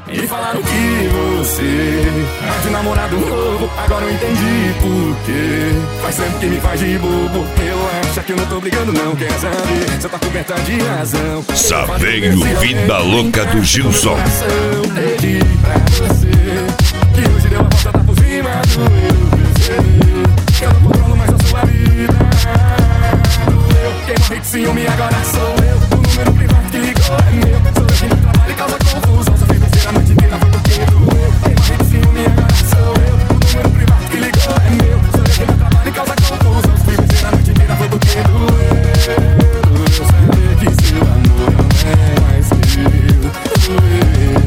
E falaram que você é de namorado novo. Agora eu entendi por quê. Faz tempo que me faz de bobo. Relaxa que eu não tô brigando não, quer saber? Você tá coberta de razão. Saveio Vida Louca do Gilson. Pedi pra você que hoje deu a volta, tá por cima do eu percebi. Que eu não controlo mais a sua vida. Doeu, quem morre de ciúme agora sou eu. O número privado que ligou é meu. Sou eu que não trabalho e causa confusão. Só fez besteira a noite inteira, foi porque doeu. Quem morre de ciúme agora sou eu. O número privado que ligou é meu. Sou eu que não trabalho e causa confusão. Só fez besteira a noite inteira, foi porque doeu. Eu saber que seu amor não é mais meu. Doeu,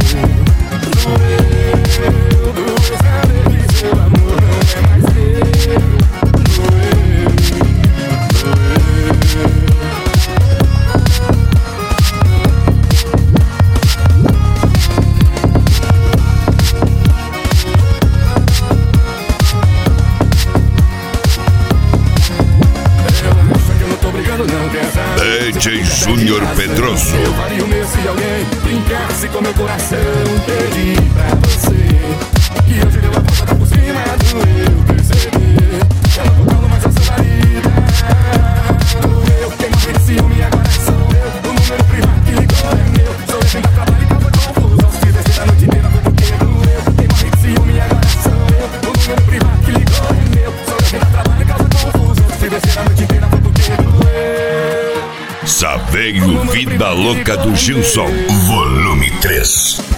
saber que seu amor não é mais meu. DJ Júnior Pedroso. Eu faria o meu se alguém brincasse com meu coração. Pedi pra você que hoje deu a volta, tá por cima do eu perceber. Eu não controlo mais a sua vida. Eu quem morre de ciúme agora sou eu. O número privado que ligou é meu. Sou eu quem dá trabalho e causa confusão. Se descer a noite inteira foi porque doeu. Quem morre de ciúme agora sou eu. O número privado que ligou é meu. Sou eu quem dá trabalho e causa confusão. Se descer a noite inteira foi porque doeu. Saveio Vida Louca do Gilson, volume 3.